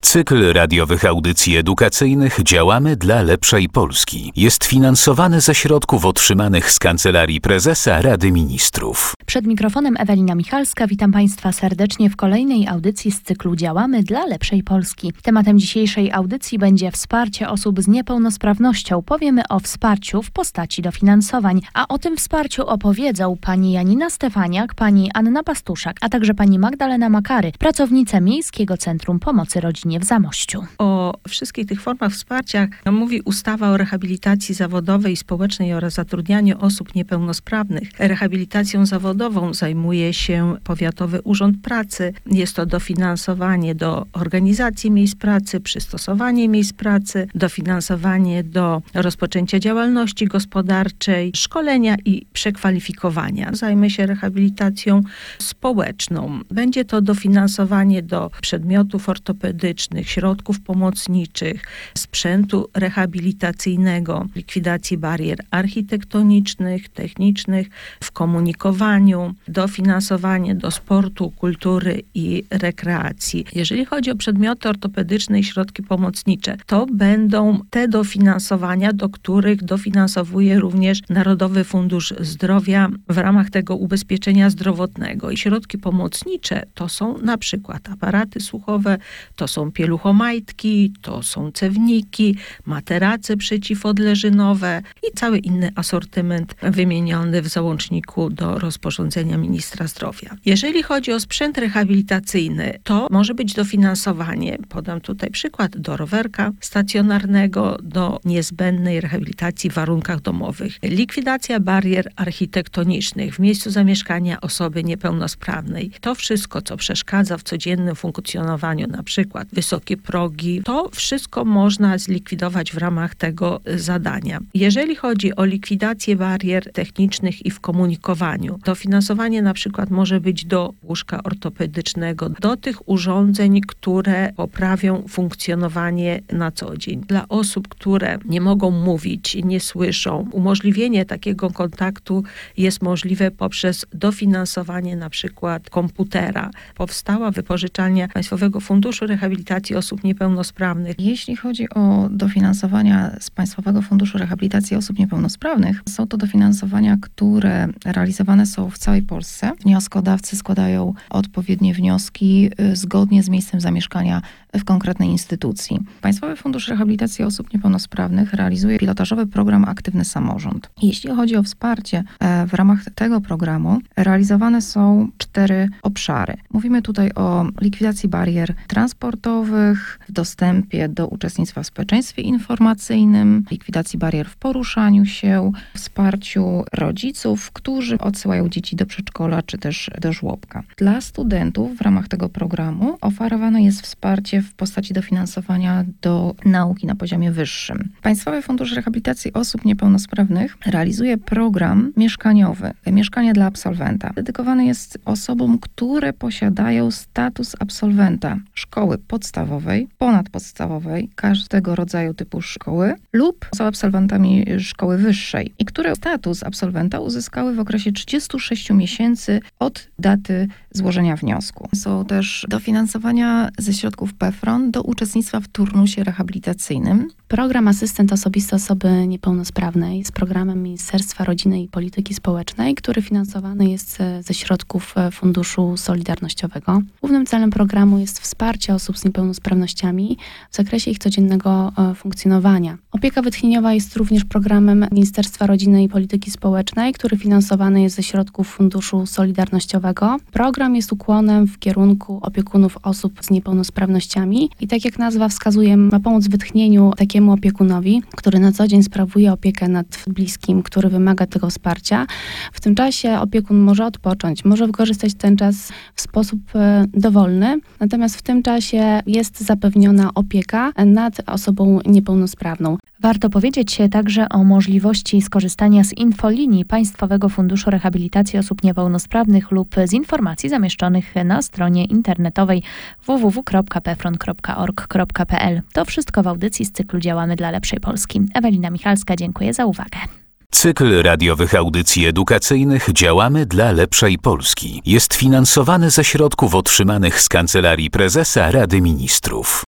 Cykl radiowych audycji edukacyjnych Działamy dla lepszej Polski jest finansowany ze środków otrzymanych z Kancelarii Prezesa Rady Ministrów. Przed mikrofonem Ewelina Michalska. Witam Państwa serdecznie w kolejnej audycji z cyklu Działamy dla lepszej Polski. Tematem dzisiejszej audycji będzie wsparcie osób z niepełnosprawnością. Powiemy o wsparciu w postaci dofinansowań, a o tym wsparciu opowiedzą pani Janina Stefaniak, pani Anna Pastuszak, a także pani Magdalena Makary, pracownice Miejskiego Centrum Pomocy Rodzinie w Zamościu. O wszystkich tych formach wsparcia mówi ustawa o rehabilitacji zawodowej i społecznej oraz zatrudnianiu osób niepełnosprawnych. Rehabilitacją zawodową zajmuje się Powiatowy Urząd Pracy. Jest to dofinansowanie do organizacji miejsc pracy, przystosowanie miejsc pracy, dofinansowanie do rozpoczęcia działalności gospodarczej, szkolenia i przekwalifikowania. Zajmie się rehabilitacją społeczną. Będzie to dofinansowanie do przedmiotów ortopedycznych, środków pomocniczych, sprzętu rehabilitacyjnego, likwidacji barier architektonicznych, technicznych, w komunikowaniu, dofinansowanie do sportu, kultury i rekreacji. Jeżeli chodzi o przedmioty ortopedyczne i środki pomocnicze, to będą te dofinansowania, do których dofinansowuje również Narodowy Fundusz Zdrowia w ramach tego ubezpieczenia zdrowotnego. I środki pomocnicze to są na przykład aparaty słuchowe, to są pieluchomajtki, to są cewniki, materace przeciwodleżynowe i cały inny asortyment wymieniony w załączniku do rozporządzenia ministra zdrowia. Jeżeli chodzi o sprzęt rehabilitacyjny, to może być dofinansowanie, podam tutaj przykład, do rowerka stacjonarnego, do niezbędnej rehabilitacji w warunkach domowych. Likwidacja barier architektonicznych w miejscu zamieszkania osoby niepełnosprawnej. To wszystko, co przeszkadza w codziennym funkcjonowaniu, na przykład wysokie progi, to wszystko można zlikwidować w ramach tego zadania. Jeżeli chodzi o likwidację barier technicznych i w komunikowaniu, dofinansowanie na przykład może być do łóżka ortopedycznego, do tych urządzeń, które poprawią funkcjonowanie na co dzień. Dla osób, które nie mogą mówić, nie słyszą, umożliwienie takiego kontaktu jest możliwe poprzez dofinansowanie na przykład komputera. Powstała wypożyczalnia Państwowego Funduszu Rehabilitacji Osób Niepełnosprawnych. Jeśli chodzi o dofinansowania z Państwowego Funduszu Rehabilitacji Osób Niepełnosprawnych, są to dofinansowania, które realizowane są w całej Polsce. Wnioskodawcy składają odpowiednie wnioski zgodnie z miejscem zamieszkania w konkretnej instytucji. Państwowy Fundusz Rehabilitacji Osób Niepełnosprawnych realizuje pilotażowy program Aktywny Samorząd. Jeśli chodzi o wsparcie w ramach tego programu, realizowane są 4 obszary. Mówimy tutaj o likwidacji barier transportowych, w dostępie do uczestnictwa w społeczeństwie informacyjnym, likwidacji barier w poruszaniu się, wsparciu rodziców, którzy odsyłają dzieci do przedszkola czy też do żłobka. Dla studentów w ramach tego programu oferowane jest wsparcie w postaci dofinansowania do nauki na poziomie wyższym. Państwowy Fundusz Rehabilitacji Osób Niepełnosprawnych realizuje program mieszkaniowy, mieszkanie dla absolwenta. Dedykowany jest osobom, które posiadają status absolwenta szkoły podstawowej, ponadpodstawowej, każdego rodzaju typu szkoły lub są absolwentami szkoły wyższej i które status absolwenta uzyskały w okresie 36 miesięcy od daty złożenia wniosku. Są też dofinansowania ze środków PFRON do uczestnictwa w turnusie rehabilitacyjnym. Program Asystent Osobisty Osoby Niepełnosprawnej z programem Ministerstwa Rodziny i Polityki Społecznej, który finansowany jest ze środków Funduszu Solidarnościowego. Głównym celem programu jest wsparcie osób z niepełnosprawnościami w zakresie ich codziennego funkcjonowania. Opieka wytchnieniowa jest również programem Ministerstwa Rodziny i Polityki Społecznej, który finansowany jest ze środków Funduszu Solidarnościowego. Program jest ukłonem w kierunku opiekunów osób z niepełnosprawnościami i tak jak nazwa wskazuje, ma pomóc w wytchnieniu takiemu opiekunowi, który na co dzień sprawuje opiekę nad bliskim, który wymaga tego wsparcia. W tym czasie opiekun może odpocząć, może wykorzystać ten czas w sposób dowolny, natomiast w tym czasie jest zapewniona opieka nad osobą niepełnosprawną. Warto powiedzieć także o możliwości skorzystania z infolinii Państwowego Funduszu Rehabilitacji Osób Niepełnosprawnych lub z informacji zamieszczonych na stronie internetowej www.pefron.org.pl. To wszystko w audycji z cyklu Działamy dla lepszej Polski. Ewelina Michalska, dziękuję za uwagę. Cykl radiowych audycji edukacyjnych Działamy dla lepszej Polski jest finansowany ze środków otrzymanych z Kancelarii Prezesa Rady Ministrów.